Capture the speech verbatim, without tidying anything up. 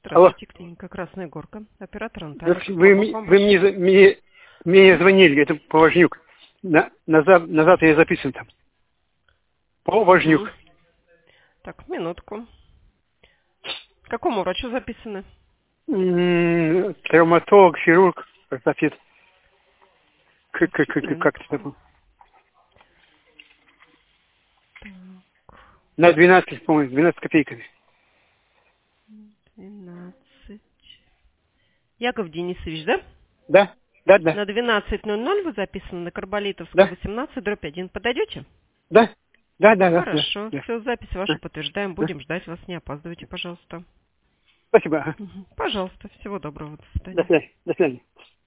Алло. Здравствуйте, клиника Красная Горка. Оператор Наталья. Здравствуйте. Вы, м- вы мне, за- мне, мне звонили, это Поважнюк. На, назад, назад я записан там. Поважнюк. Мгм. Так, минутку. К какому врачу записаны? М, Травматолог, хирург, ортопед. Как, как, как, как это Минутку. было? Так, На двенадцать, по-моему, двенадцать копейками. двенадцать. Яков Денисович, да? Да? Да, да. На двенадцать ноль ноль вы записаны на Карболитовскую Да? восемнадцать дробь один. Подойдете? Да? Да, да, да, да. Хорошо. Да. Все, запись Да. вашу подтверждаем. Да. Будем ждать вас. Не опаздывайте, пожалуйста. Спасибо. Ага. Мгм. Пожалуйста. Всего доброго. До До свидания. свидания. До свидания.